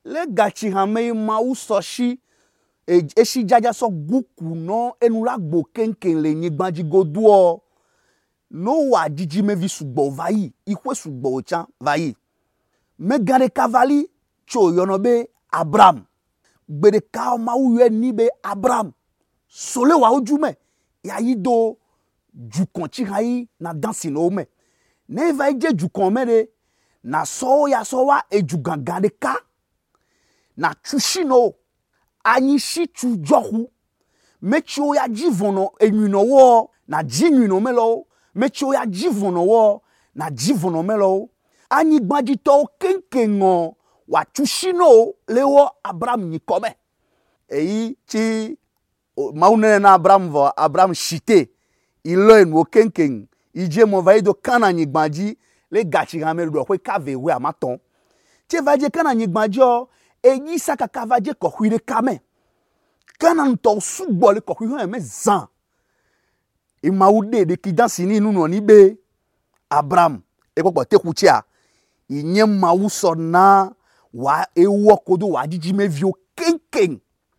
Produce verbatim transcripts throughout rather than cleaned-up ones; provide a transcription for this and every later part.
le gatsi hame mawu soshi eshi jaja so guku no enu la gbo kenken le nyigbanji goduo no wa jiji mevi sugbo vayi ikwe sugbo ochan vayi me gade kavali cho yono be Abraham gbede ka mawu ye ni be Abraham sole wa ojume ya yido jukon chi hayi na dansi no me ne va je jukon me de na so ya so wa ejugangan de ka na chushino anyi shi chu johu mecho ya jivono enyuno wo na jinyuno melo mecho ya jivono wo na jivono melo anyi gbaji to kenkengo wa chushino lewo Abraham ni kome eyi chi maune na Abraham vo Abraham shite ilo enwo kenken ije mo va ido kana nyi gbaji le gachi game do kwe kave we amaton che va je kana nyi gbaji o eyi saka kava je ko hwire kame kana nto sugbo le ko hwire me zan e maude de ki dansi ni nu no ni be Abraham e popo teku chi a inye mawu so na wa ewo kodo wa jiji mevio kenken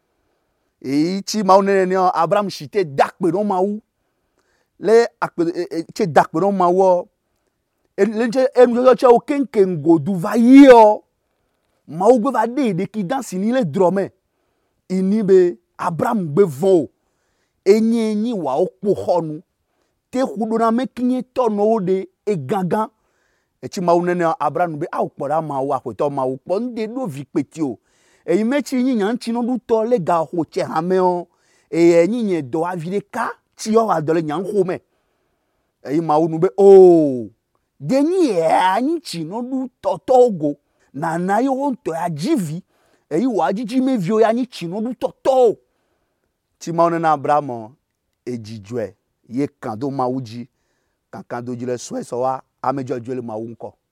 e chi maune ne Abraham shite dakpe no mawu le akpe che dakpe no mawo le che enu che o kenken godu va yo mawu gbe va de de ki dansi ni le drome ini be Abraham gbe von enyi enyi wa okpo honu te hudo na mekinye tono de e gangan e chi maune ne Abraham be a okpora mawu akweto mawu po nde do vi peti o e mechi nyinya nchi no du to le ga ho che hame o e nyinye do avire ka ti o wa do le nyan ho me e mawu nu be o denyi e anyi chi no du to togo na na yo onto ya jivi e wa jiji mevio ya nyi chi no du to to ti maune na Abraham e jijwe ye kan do mawu ji kan kan do jile so so wa amejo jole mawu nko